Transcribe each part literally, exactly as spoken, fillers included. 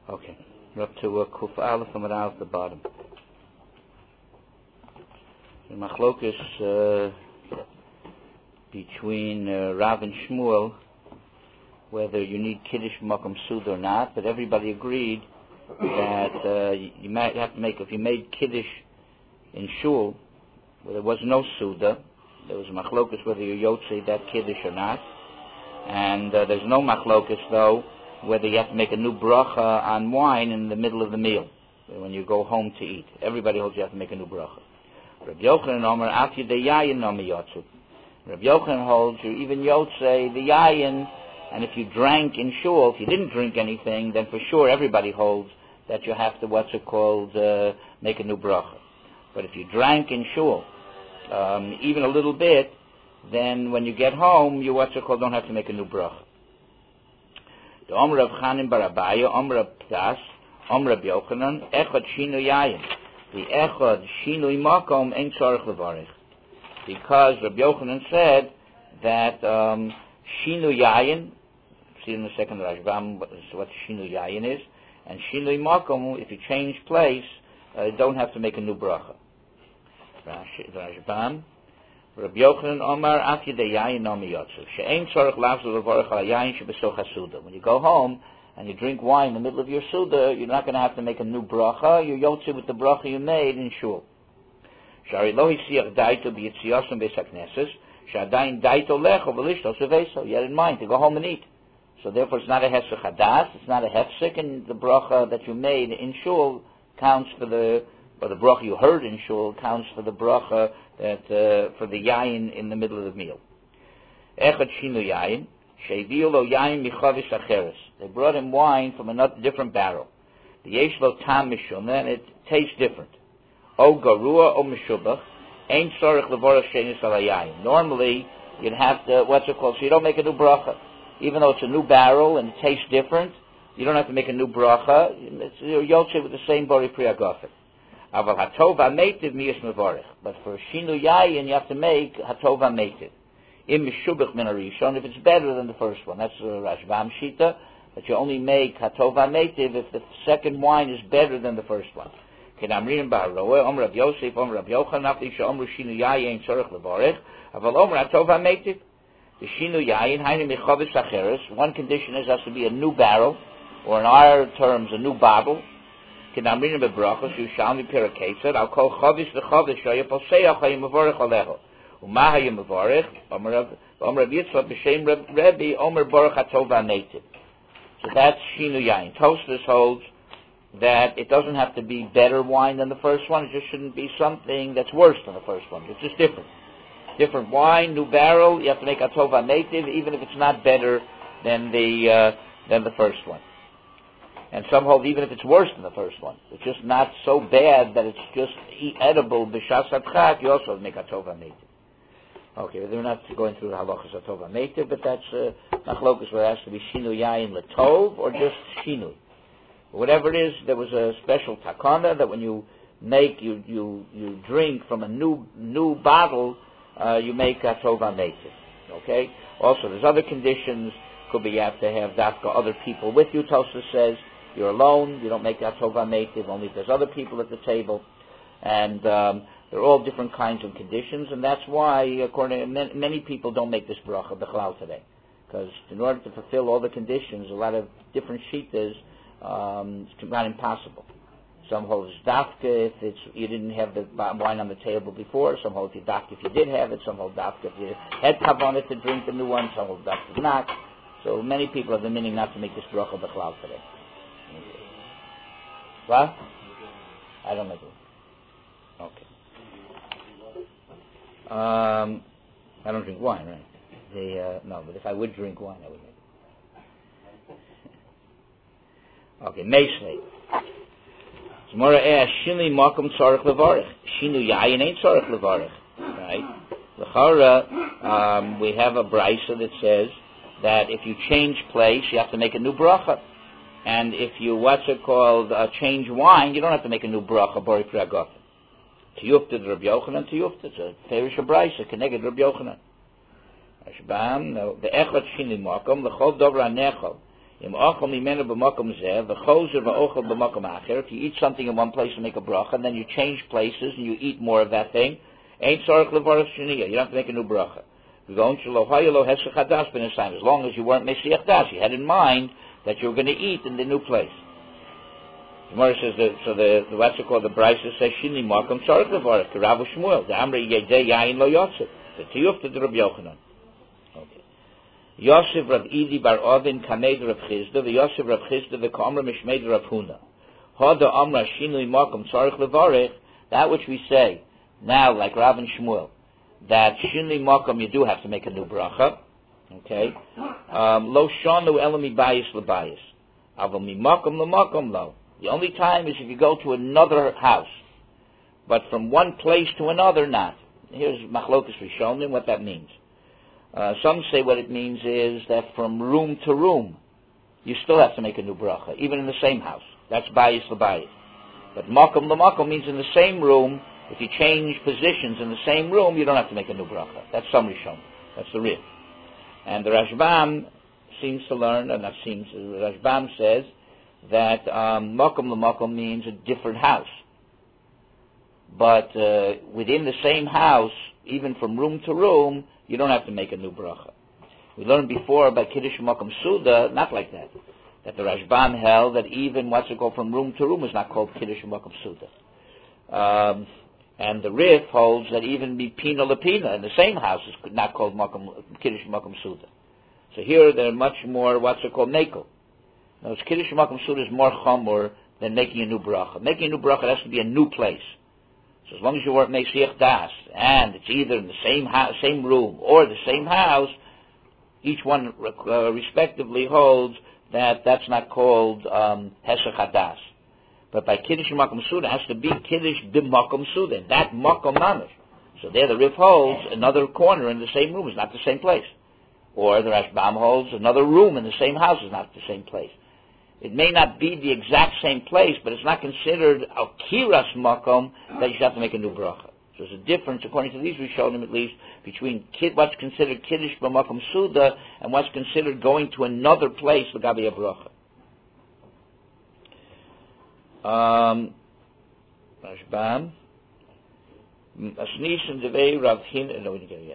Okay, we're up to uh, Kuf Aleph and at the bottom. The Machlokus uh, between uh, Rav and Shmuel, whether you need Kiddush Makom Suda or not, but everybody agreed that uh, you might have to make, if you made Kiddush in Shul, where there was no Suda, there was a Machlokus whether you Yotze that Kiddush or not, and uh, there's no Machlokus though, whether you have to make a new bracha on wine in the middle of the meal, when you go home to eat. Everybody holds you have to make a new bracha. Rabbi Yochanan Omer, after the yayin nomi yotzu. Rabbi Yochanan holds you even yotze the yayin, and if you drank in shul, if you didn't drink anything, then for sure everybody holds that you have to, what's it called, uh, make a new bracha. But if you drank in shul, um, even a little bit, then when you get home, you, what's it called, don't have to make a new bracha. The Omer of Chanim Barabaya, Omer of Ptas, Omer of Yochanan, Echad Shinu Yayin. The Echad Shinu Makom Ein Tzarech Levarich. Because Rabbi Yochanan said that um, Shinu Yayin, see in the second Rashbam what Shinu Yayin is, and Shinu Makom, if you change place, uh, you don't have to make a new bracha. Rashbam. Rabbi Yochanan Omar After the Yayin Nomi Yotzu She'ein Tzorech Lavzu Levarich Al Yayin Shebesoch HaSuda. When you go home and you drink wine in the middle of your Suda, you're not going to have to make a new bracha. You Yotze with the bracha you made in Shul. Shari Lo Hisiach Daito B'Yitziyosam Beis HaKnesses Sha'adayin Daito Lecho V'Lishto Seveso. You had in mind to go home and eat. So therefore it's not a Hesech Hadas, it's not a Hefsek, and the bracha that you made in Shul counts for the, or the bracha you heard in Shul counts for the bracha that uh, for the yayin in the middle of the meal. Echad shinu yayin, she'viu lo yayin michavis acheres. They brought him wine from another different barrel. The yesh lo tam mishum, and it tastes different. O garua o mishubach, ein tzorich levorach shenis al yayin. Normally, you'd have to, what's it called? So you don't make a new bracha, even though it's a new barrel and it tastes different. You don't have to make a new bracha. It's, you're yotze with the same bori priyagofen. Aval hatova meitiv miyas mevorich. But for shinu yayin, you have to make hatova meitiv. Im mishubach min harishon, if it's better than the first one. That's the Rashbam Shita, that you only make hatova meitiv if the second wine is better than the first one. Kenamrim ba'aroeh, Omer Rav Yosef, Omer Rav Yochanan, after she'omru shinu yayin tzorich levorich, aval Omer hatova meitiv. The shinu yayin, hainu michavis acheres, one condition is it has to be a new barrel, or in our terms, a new bottle. Kenamrin bebrachos Yushalmi Piraketzad. I'll call chavis the chavis shaya poseach hayim mevorich alecho. Uma hayim mevorich. Omer Rav Yitzchak b'shem Rebbe Omer Baruch Hatova Neitiv. So that's shinu yayin. Tosfos holds that it doesn't have to be better wine than the first one. It just shouldn't be something that's worse than the first one. It's just different. Different wine, new barrel. You have to make Hatova Neitiv, even if it's not better than the uh, than the first one. And some hold even if it's worse than the first one. It's just not so bad that it's just edible b'shas adchak, you also make hatova meitiv. Okay, well, we're not going through the halachas hatova meitiv, but that's uh, machlokus where it has to be shinu yayin letov or just shinu. Whatever it is, there was a special takana that when you make, you you, you drink from a new new bottle, uh, you make hatova meitiv. Okay? Also, there's other conditions. Could be you have to have dafka other people with you, Tosfos says. You're alone, you don't make that tova meitiv, only if there's other people at the table. And um, they're all different kinds of conditions, and that's why, according to many, many people don't make this bracha b'chlal today. Because in order to fulfill all the conditions, a lot of different shitas, um, it's not impossible. Some hold it's dafka if it's, you didn't have the wine on the table before, some hold it's dafka if you did have it, some hold dafka if you had kavanah to drink the new one, some hold dafka if not. So many people have the meaning not to make this bracha b'chlal today. What? I don't make it. Okay. Um, I don't drink wine, right? The, uh, no, but if I would drink wine, I would make it. Okay, Meishlei. Zmora eh shinu makom tzarich levarich. Shinu yayin ain't tzarich levarich. Right? L'chara, um, we have a brisa that says that if you change place, you have to make a new bracha. And if you, what's it called, uh, change wine, you don't have to make a new bracha, bori priyagofen. Tiyufta to Rabbi Yochanan, tiyufta. It's a ferish brisa, keneged Rabbi Yochanan. Ashbam, the echad shini makom, l'chol dobra nechol. If you eat something in one place and make a bracha, and then you change places and you eat more of that thing, you don't have to make a new bracha. As long as you weren't Mesiach Das, you had in mind that you were going to eat in the new place. Gemara says that, so the, the what's it called, the Brisa says, Shini Makom Tzarech Levarech, Rav Shmuel, the Amri Yedei Yain Lo Yosef, the Tiyuf to the Rabbi Yochanan. Okay. Yosef Rav Idi Bar Ovin Kamed Rav Chizda, the Yosef Rav Chizda, the Kamra Mishmed Rav Huna. Hada Amra Shini Makom Tzarech Levarech, that which we say now, like Rav and Shmuel, that Shini Makom you do have to make a new bracha. Okay. Um, Lo Shanu Elami Bayis Lebayis. Aval Mi Makom LeMakom Lo. The only time is if you go to another house, but from one place to another, not. Here's Machlokas Rishonim, what that means. Uh, some say what it means is that from room to room, you still have to make a new bracha, even in the same house. That's Bayis L'Bayis. But Makom L'Makom means in the same room, if you change positions in the same room, you don't have to make a new bracha. That's some Rishonim. That's the real. And the Rashbam seems to learn, and that seems, the Rashbam says, that um, Makom L'Makom means a different house. But uh, within the same house, even from room to room, you don't have to make a new bracha. We learned before about Kiddush Makom Suda, not like that. That the Rashbam held that even what's it called from room to room is not called Kiddush Makom Suda. Um, and the Rif holds that even Mipina Lepina in the same house is not called Makom, Kiddush Makom Suda. So here they're much more what's it called Mekel. Now, Kiddush Makom Suda is more chamor than making a new bracha. Making a new bracha has to be a new place. So as long as you weren't Mesiach Das, and it's either in the same house, same room, or the same house, each one uh, respectively holds that that's not called um, Hesach Hadas. But by Kiddush Makom Suda, it has to be Kiddush B'Makom Suda, that Makom Mamish. So there the Rif holds another corner in the same room is not the same place. Or the Rashbam holds another room in the same house is not the same place. It may not be the exact same place, but it's not considered a kiras makom that you should have to make a new bracha. So there's a difference, according to these Rishonim at least, between kid, what's considered kiddush b'makom suda and what's considered going to another place l'gabi a bracha. Um, Rashbam, Asnis and Devei Rav Hin. No, we didn't get it yet.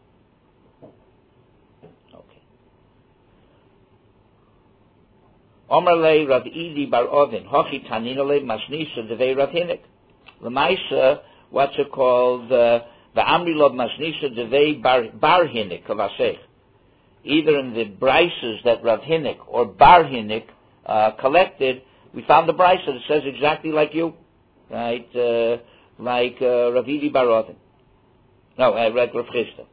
Omar le Rav Idi Bar Ovin, Hochi Tanina le Masnisa Devei Rav Hinik. L'maisa, what's it called? The Amri Lov Masnisa Devei Bar Bar Hinik Kavasech. Either in the brises that Rav Hinik or Bar Hinik uh, collected, we found the brisa that says exactly like you, right? Uh, like uh, Rav Idi Bar Ovin. No, uh, like Rav Chisda.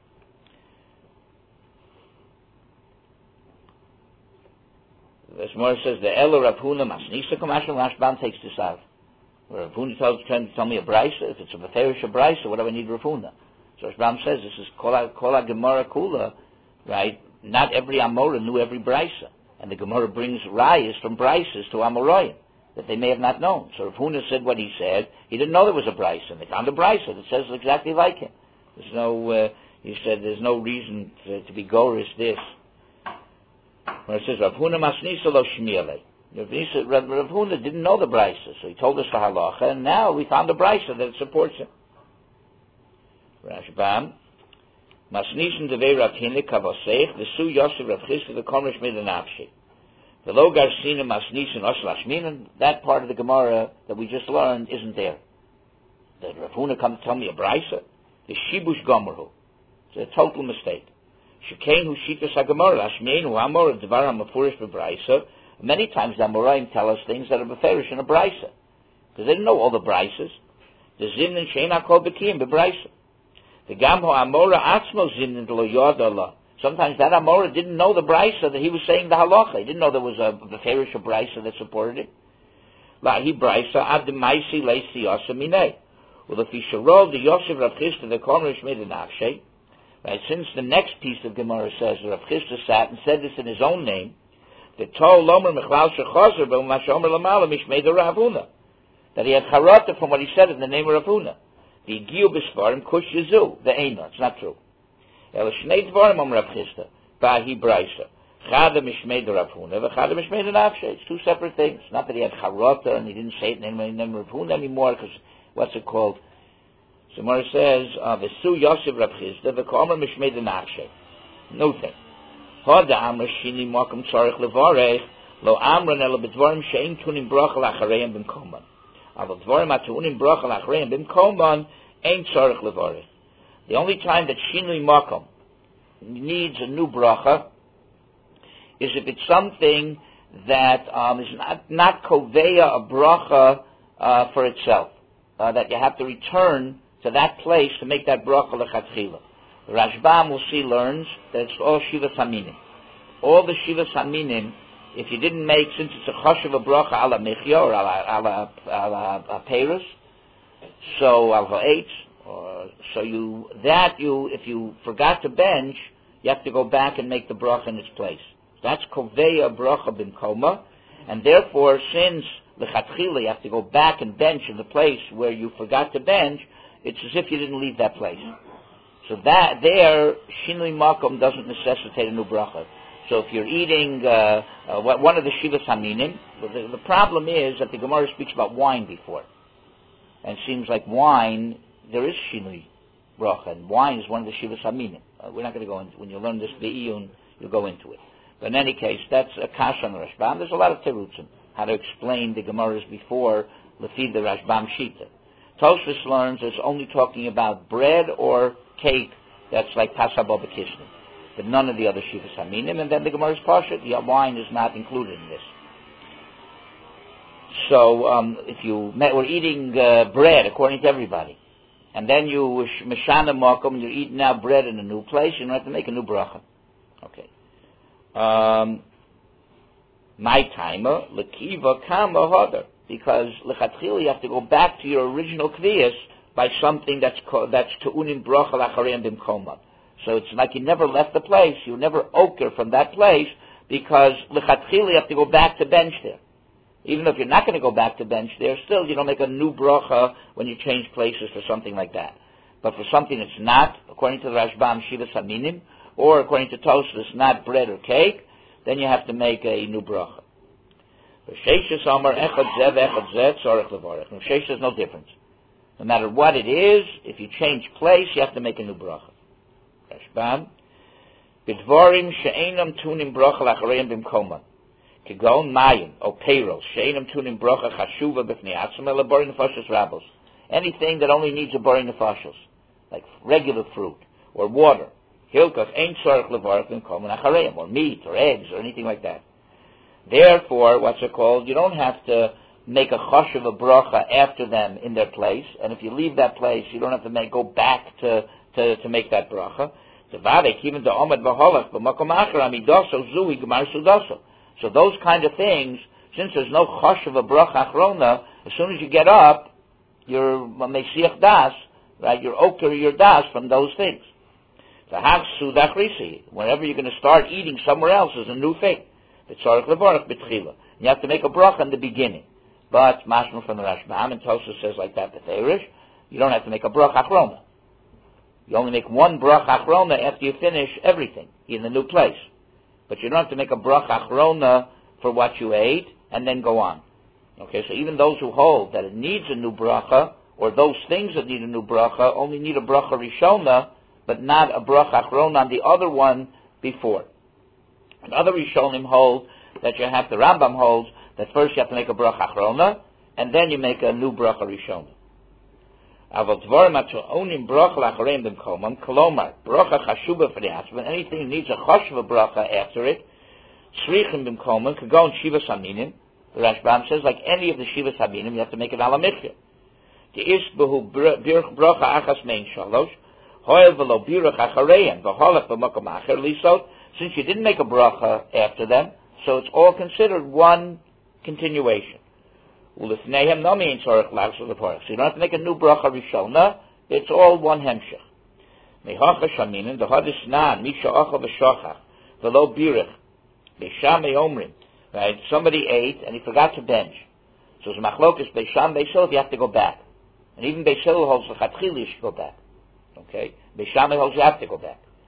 The Gemara says the Elo Rav Huna Masnisa Kamashal Rashbam takes this out. Rav Huna tells trying to tell me a brisa. If it's a beferish a brisa, what do I need Rav Huna? So Rashbam says this is Kola Kola Gemara Kula, right? Not every Amora knew every brisa, and the Gemara brings rayas from brises to Amoraim that they may have not known. So Rav Huna said what he said. He didn't know there was a brisa, and they found a brisa that says exactly like him. There's no. Uh, he said there's no reason to, to be gorish this. When it says Rav Huna Masnisa Lo Shmiele, Rav Huna didn't know the brisa, so he told us the halacha, and now we found the brisa that supports him. Rashbam Masnisin Devei Rav Hinik Kavosech V'Su Yosef Rav Chizda the Komrish Midanavshi the Lo Garsina Masnisin Oslashminan. That part of the Gemara that we just learned isn't there. Did Rav Huna come to tell me a brisa? The Shibush Gomerhu. It's a total mistake. Many times the Amoraim tell us things that are beferish in a brisa, because they didn't know all the brises. The zimnin sheina kol bekim bebrisa. The gamho Amora atzmo zimnin lo yod Allah. Sometimes that Amora didn't know the brisa that he was saying the halacha. He didn't know there was a beferish a brisa that supported it. La he brisa ad maisi leisi yasamine. Well, if he sharov the Yosef Rav Chisda the Komrish made an akshay. Right, since the next piece of Gemara says Rav Chisda sat and said this in his own name, the Tol Lomer Mechlal Shechazer B'Mashomer Lamala Mishmei Rav Huna, that he had charata from what he said in the name of Rav Huna. The Giyu B'Sfarim Kush Yezu the Eina. It's not true. El Shnei Dvarim Om Rav Chisda Bahi Brisa Chada Mishmei Rav Huna, Chada Mishmei Nafshe. It's two separate things. Not that he had Charota and he didn't say it in the name of Rav Huna anymore, because what's it called? So Gemara says, V'su Yosef Rav Chisda, V'komer Mishmei Nafshe. No thing. Hoda Amr Shini Mokum Tzarech Levarech, Lo Amran Elo B'dvarim She'in Tunim Bracha L'Achareim B'mkoman. Avo Dvarim Atunim Bracha L'Achareim B'mkoman, Ein Tzarech Levarech. The only time that Shinui Mokum needs a new bracha is if it's something that um, is not, not koveya a bracha uh, for itself, uh, that you have to return to that place to make that bracha lechatchila. The Rashbam, we'll see, learns that it's all Shivas Haminim. All the Shivas Haminim, if you didn't make, since it's a choshev a bracha ala mechya or ala, ala, ala, ala peirus, so al ha'etz, or so you that you if you forgot to bench, you have to go back and make the bracha in its place. That's koveya bracha b'mkoma, and therefore, since lechatchila you have to go back and bench in the place where you forgot to bench, it's as if you didn't leave that place. So that there, shinui makom doesn't necessitate a new bracha. So if you're eating uh, uh, one of the shivas haminim, the, the problem is that the Gemara speaks about wine before, and it seems like wine there is shinui bracha, and wine is one of the shivas haminim. Uh, we're not going to go into when you learn this be'iyun, you'll go into it. But in any case, that's a kasha on the Rashbam. There's a lot of terutzim how to explain the Gemaras before lefi the Rashbam shita. Tosfos learns it's only talking about bread or cake that's like pasabo b'kisnin, but none of the other shivas haminim. And then the Gemara's pasha, the wine is not included in this. So um, if you we're eating uh, bread according to everybody, and then you meshana makom, you're eating now bread in a new place, you don't have to make a new bracha. Okay. Um, my timer lekiva kama hodar, because lechatchila you have to go back to your original kviyas by something that's co- that's tu'unim bracha lachareim b'mkoman. So it's like you never left the place, you never oker from that place, because lechatchila you have to go back to bench there. Even if you're not going to go back to bench there, still you don't make a new bracha when you change places for something like that. But for something that's not, according to the Rashbam, shivas haminim, or according to Tosfos, not bread or cake, then you have to make a new bracha. Sheshes Amar echad zeh echad zeh tzarech levarech. Sheshes is no difference. No matter what it is, if you change place, you have to make a new bracha. Rashbam, b'dvarim she'enam tunim bracha lachareim b'mkoman. Kegon mayim o peiros she'enam tunim bracha chashuva b'fnei atzma lebarin nefashos rabos. Anything that only needs a barin nefashos, like regular fruit or water. Hilkach ein tzarech levarech b'mkoman achareim, or meat or eggs or anything like that. Therefore, what's it called? You don't have to make a choshev a bracha after them in their place, and if you leave that place, you don't have to make, go back to, to, to make that bracha. So those kind of things, since there's no choshev a bracha achrona, as soon as you get up, you're mesiach das, right? You're oker your das from those things. Whenever you're going to start eating somewhere else is a new thing. You have to make a bracha in the beginning. But mashma from the Rashbam, and Tosfos says like that, B'teirish, you don't have to make a bracha achrona. You only make one bracha achrona after you finish everything in the new place. But you don't have to make a bracha achrona for what you ate and then go on. Okay, so even those who hold that it needs a new bracha, or those things that need a new bracha, only need a bracha rishona, but not a bracha achrona on the other one before. And other Rishonim hold that you have, the Rambam holds that first you have to make a bracha achrona, and then you make a new bracha rishona. Avol dvarim atu'onim bracha lachareim b'mkomam, kolomar bracha chashuba for the atzman. Anything needs a chashuva bracha after it, tzrichim b'mkomam, kagon shivas haminim. The Rashbam says like any of the shivas haminim, you have to make it ala michya. The isbehu birch bracha achas mein shalosh, hoel v'lo birch achareim v'holach b'makom acher lisot. Since you didn't make a bracha after them, so it's all considered one continuation. So you don't have to make a new bracha rishona, it's all one hemshech. Right? Somebody ate and he forgot to bench. So it's machlokas beisham beishil, you have to go back. And even beishil holds the chatchili, you should go back. Okay? Beisham holds you have to go back.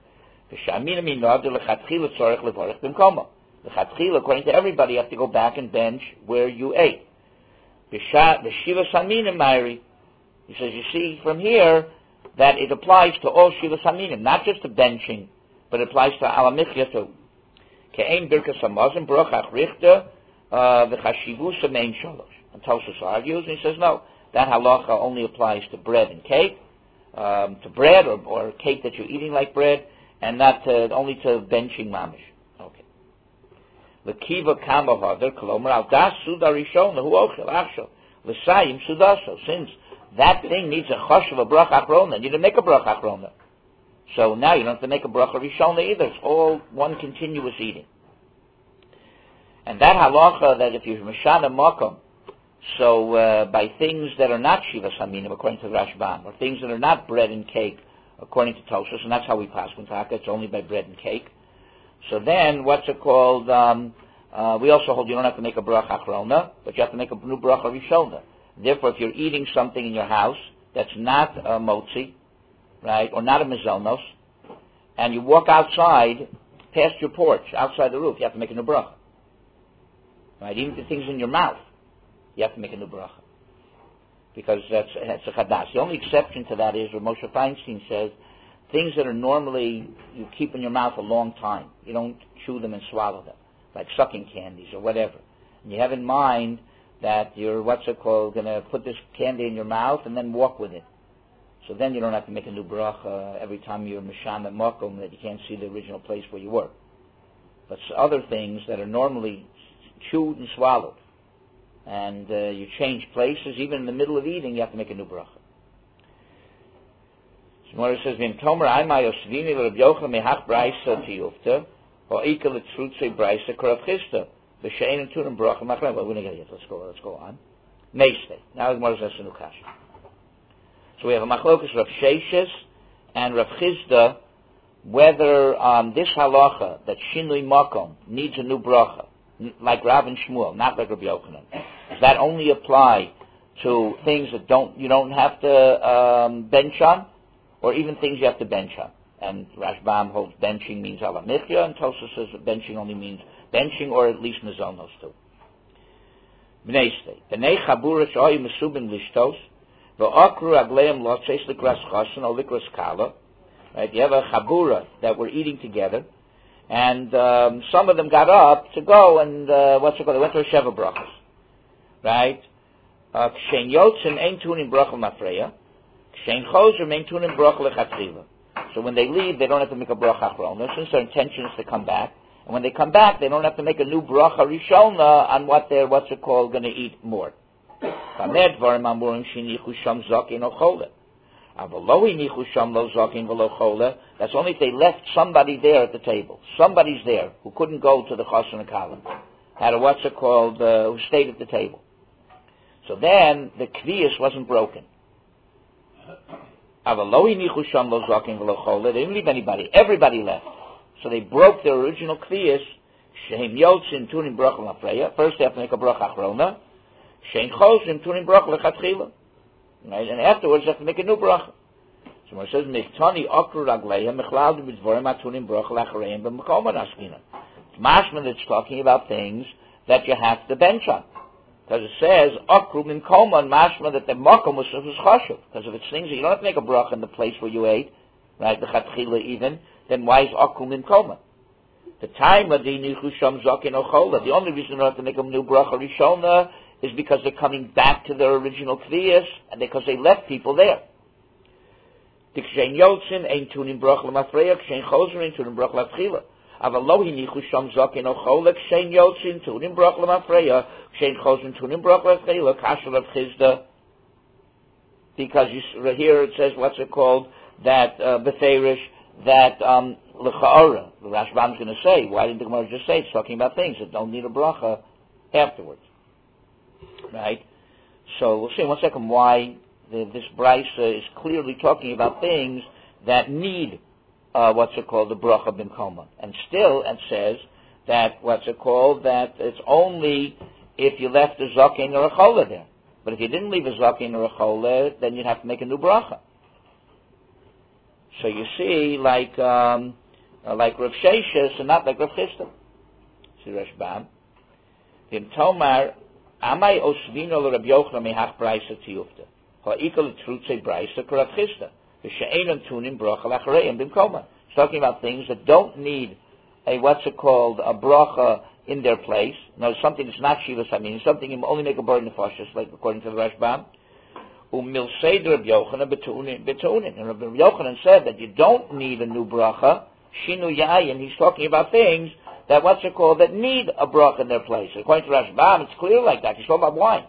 V'shamina minod lechatchila tzorich levorich b'mkomo. Lechatchila, according to everybody, you have to go back and bench where you ate. V'shiva samina mayri. He says, you see from here that it applies to all shiva saminim, not just to benching, but it applies to alamichya too. Ke'ein birkas hamazon brochach richta v'chashivu samein shalosh. And Tosfos argues, and he says, no, that halacha only applies to bread and cake, um, to bread or, or cake that you're eating like bread, and not to, only to benching mamish. Okay. L'kiva kama hadar kolomer al das suda rishon lehu ochel achshel l'sayim sudaso. Since that thing needs a chosh of a bracha achrona, you need to make a bracha achrona. So now you don't have to make a bracha rishona either. It's all one continuous eating. And that halacha that if you're mashana makom, so uh, by things that are not Shiva Saminim, according to Rashbam, or things that are not bread and cake, according to Tosfos, and that's how we pass Taka, it's only by bread and cake. So then, what's it called? Um, uh, we also hold you don't have to make a bracha achrona, but you have to make a new bracha rishona. Therefore, if you're eating something in your house that's not a motzi, right, or not a mizonos, and you walk outside, past your porch, outside the roof, you have to make a new bracha. Right, even the things in your mouth, you have to make a new bracha. Because that's, that's a chadas. The only exception to that is, where Moshe Feinstein says, things that are normally, you keep in your mouth a long time. You don't chew them and swallow them, like sucking candies or whatever. And you have in mind that you're, what's it called, going to put this candy in your mouth and then walk with it. So then you don't have to make a new bracha every time you're mishana makom that you can't see the original place where you were. But other things that are normally chewed and swallowed, and uh, you change places, even in the middle of eating, you have to make a new bracha. So Gemara says, "V'im tomer ayma yosvini l'Reb Yochanan mehach braysa tiyufta, or ika l'tzrutzei braysa korav chista, v'she'en and tunim bracha machlem." Well, we're not going to get. Let's go. Let's go on. Meistei. Now the Gemara says a new kasha. So we have a machlokas Rav Sheshes and Rav Chizda, whether um, this halacha that shinui makom needs a new bracha, like Rav and Shmuel, not like Rabbi Yochanan. Does that only apply to things that don't you don't have to um, bench on, or even things you have to bench on? And Rashbam holds benching means ala michya, and Tosfos says that benching only means benching, or at least mizonos too. Bnei stei, bnei chabura shoyu mesubin lishtos, ve'okru agleim lotzeis likras chasen or likras kala. Right, you have a chabura that we're eating together. And um, some of them got up to go and, uh, what's it called, they went to a Sheva Brachas. Right? Kshen yotzin ein tunin bracha mafreya. Kshen chozer mein tunin bracha lechatchila. So when they leave, they don't have to make a bracha achrona, since their intention is to come back. And when they come back, they don't have to make a new bracha rishona on what they're, what's it called, going to eat more. Kamed dvarim amurim shinichu sham zakin ochole. That's only if they left somebody there at the table. Somebody's there who couldn't go to the Chassan Akalim. Had a what's it called, uh, who stayed at the table. So then the kviyas wasn't broken. They didn't leave anybody. Everybody left. So they broke their original kviyas. First they have to make a bracha achrona. Right? And afterwards, you have to make a new bracha. So it says, "Michtani okru ragleihem mechlad b'dvorim atunim bracha lachareim b'makom anaskina." It's mashman that's talking about things that you have to bench on, because it says okru mimkom on mashman that the makom was chashuv. Because if it's things that you don't have to make a bracha in the place where you ate, right, the chatchila even, then why is okru mimkom? The time of the nichu sham zakin ochola. The only reason you don't have to make a new bracha rishona is because they're coming back to their original kviyas, and because they left people there. Tikshen yotzin ein tunim brach lemafreya, kshen chozer ein tunim brach latchila. Aval lo hinichu sham zaken ochola, kshen yotzin tunim brach lemafreya, kshen chozer tunim brach latchila, kasher of chizda. Because you, here it says, what's it called, that uh, beferish, that um, l'cha'ara, the Rashbam's going to say, why didn't the Gemara just say it's talking about things that don't need a bracha afterwards? Right? So we'll see in one second why the, this brisa is clearly talking about things that need, uh, what's it called, the bracha b'mkoma. And still it says that, what's it called, that it's only if you left a zaken or a chola there. But if you didn't leave a zaken or a chola, then you'd have to make a new bracha. So you see, like, um, uh, like Rav Sheshes and not like Rav Chisda. See Rashbam. Vim Tomar, Amai Osvino le Rav Yochanan mehach Braisa tiyufta. Ha'ikal trutze Braisa k'Rav Chisda. V'she'enon tunim brocha l'achareim b'mkoma. It's talking about things that don't need a, what's it called, a bracha in their place. No, something that's not Shivas Hamin, something you only make a burden of Nefashos, like according to the Rashbam. Umilseid Reb Yochanan betunin. And Reb Yochanan said that you don't need a new bracha. Shinu yayin. He's talking about things that, what's it called, that need a bracha in their place. According to Rashbam, it's clear like that. He's talking about wine.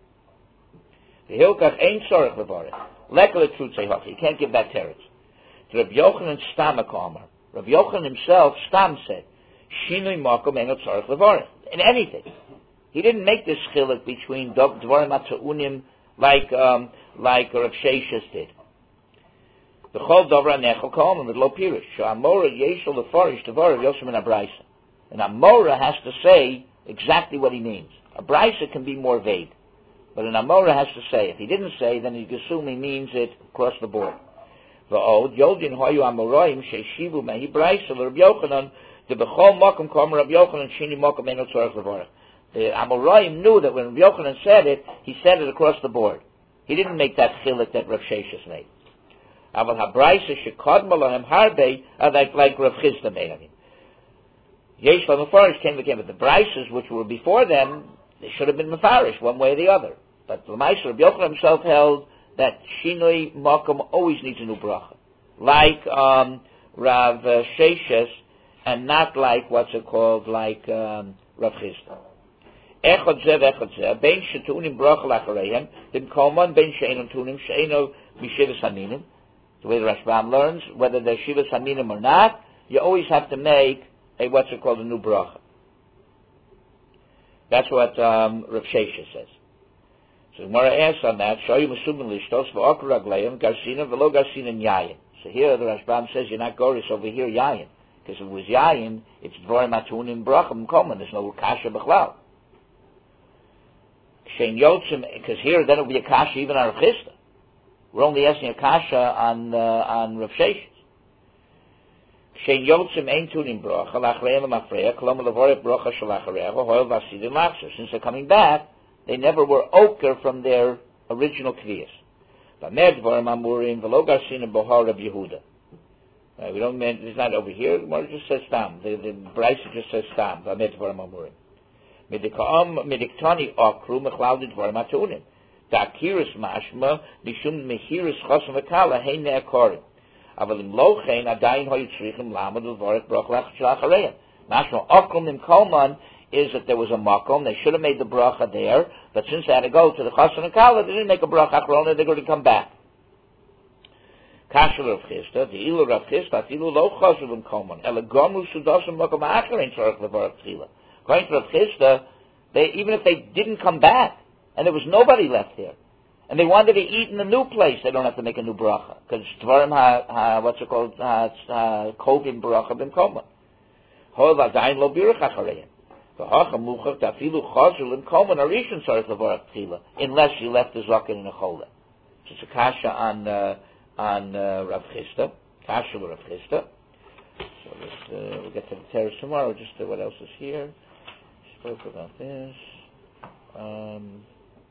The Hilkach ain't sorech levarech. Lekele trutzei hochi. You can't give that teretz. To Reb Yochanan Stamak Omar. Reb Yochanan himself, Stam said, Shinui makom eno tzarech levarech. In anything. He didn't make this chiluk between dvarim atzunim like um, like Rav Sheshes did. The chol dovra nechol kol with lo pirish. So Amora yeshol lefarish devar yosem in a brisa. And Amora has to say exactly what he means. A brisa can be more vague, but an Amora has to say. If he didn't say, then you can assume he means it across the board. V'od yodin hoyu Amoraim sheishivu mehi brisa l'Rab Yochanan the bechol makom kom Rab Yochanan shini makom eno tzorach levarech. The Amoraim knew that when Rav Yochanan said it, he said it across the board. He didn't make that chiluk that Rav Sheshes made. Aval habraisa shekodma lahem harbe, like like Rav Chisda made. I mean, Yesh Mefarish came again, but the brises which were before them, they should have been Mefarish one way or the other. But the Meister Rav Yochanan himself held that Shinoi Makom always needs a new bracha, like um, Rav Sheshes, and not like what's it called, like um, Rav Chisda. Echad zeh v'echad zeh, ben shetunim bracha lachareihem, dim kolman ben she'enon tunim she'eno mishivas haminim. The way the Rashbam learns, whether they're shivas haminim or not, you always have to make a what's it called a new bracha. That's what um, Rav Sheshes says. So Gemara asks on that, shoyu mesubin lishtos v'ok ragleim garsina v'lo garsina yayin. So here the Rashbam says you're not goris over here yayin, because if it was yayin, it's dvarim atunim bracha m'kolman. There's no kasha b'chlal. Because here then it would be a kasha even on Rav Chisda. We're only asking a kasha on uh, on Rav Sheshes. Shein yotzim ein tunim bracha lachreim mafreya kolom levorech bracha shalachareya hoil vasidim lachser. Since they're coming back, they never were oker from their original kviyas. Bamed dvarim amurim v'lo garsinim bohar Rab Yehuda. We don't mean it's not over here. It just says stam. The the brisa just says stam. Bamed dvarim amurim. Mediktani okru mechlaudid dvarim atunim. Dakiris mashma mishum mehiris chosam v'kala hein ne'akorim. Avalim lochein adayin hoy tzrichim lamad l'vorech broch lach shalachareyim. Mashma okrum im kolman is that there was a makom. They should have made the bracha there, but since they had to go to the chosam v'kala, they didn't make a bracha achrona. They're going to come back. Kashal Rav Chisda, the ilu Rav Chisda, the ilu lo chosam im kolman. Elagomu sudosim makom acharein tzorech l'vorech tchila. According to Rav Chisda, they, even if they didn't come back, and there was nobody left there, and they wanted to eat in the new place, they don't have to make a new bracha, because dvarim ha, ha what's it called, ha, ha kovim bracha b'mkoma. Hol v'adayin lo birach achareim. V'hacha muchach tafilu chazul b'mkoma narishon tzarech levarach tchila, unless you left the zaken in a chola. So it's a kasha on uh, on uh, Rav Chisda, kasha with Rav Chisda. So let's, uh, we'll get to the terrace tomorrow. Just uh, what else is here? Spoke about this. Um,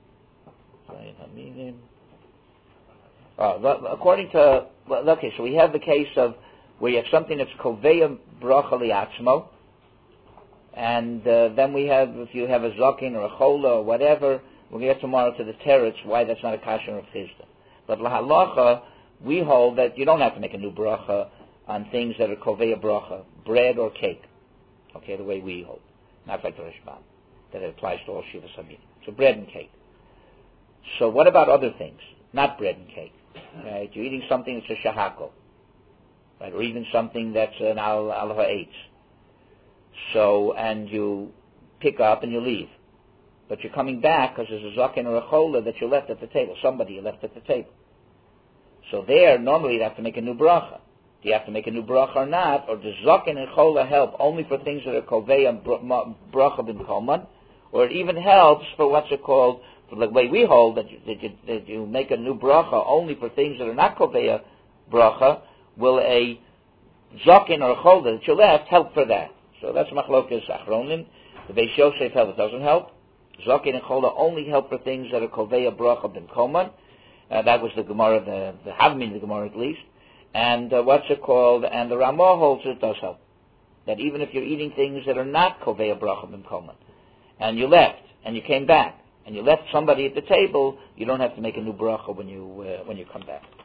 uh, according to, well, okay, so we have the case of where you have something that's koveya bracha liatzmo, and uh, then we have, if you have a zokin or a chola or whatever, we'll get tomorrow to the teretz why that's not a kasha or chizda. But lahalacha, we hold that you don't have to make a new bracha on things that are koveya bracha, bread or cake. Okay, the way we hold. Not like the Rashbam, that it applies to all Shivas Hamid. So bread and cake. So what about other things? Not bread and cake. Right? You're eating something that's a shahako. Right? Or even something that's an al al ha'etz. So, and you pick up and you leave. But you're coming back because there's a zaken or a chola that you left at the table. Somebody you left at the table. So there, normally you'd have to make a new bracha. Do you have to make a new bracha or not? Or does zaken and chola help only for things that are kovei and bracha bin kolman? Or it even helps for what's it called, for the way we hold, that you, that you, that you make a new bracha only for things that are not kovei bracha. Will a Zokin or Cholda that you left help for that. So that's Machlokas Achronim. The Beis Yosef held it doesn't help. Zokin and Cholda only help for things that are Koveya Bracha Ben Koman. Uh, that was the Gemara, the, the Havmin, the Gemara at least. And uh, what's it called? And the Ramah holds it does help. That even if you're eating things that are not Koveya Bracha Ben Koman, and you left, and you came back, and you left somebody at the table, you don't have to make a new bracha when you uh, when you come back.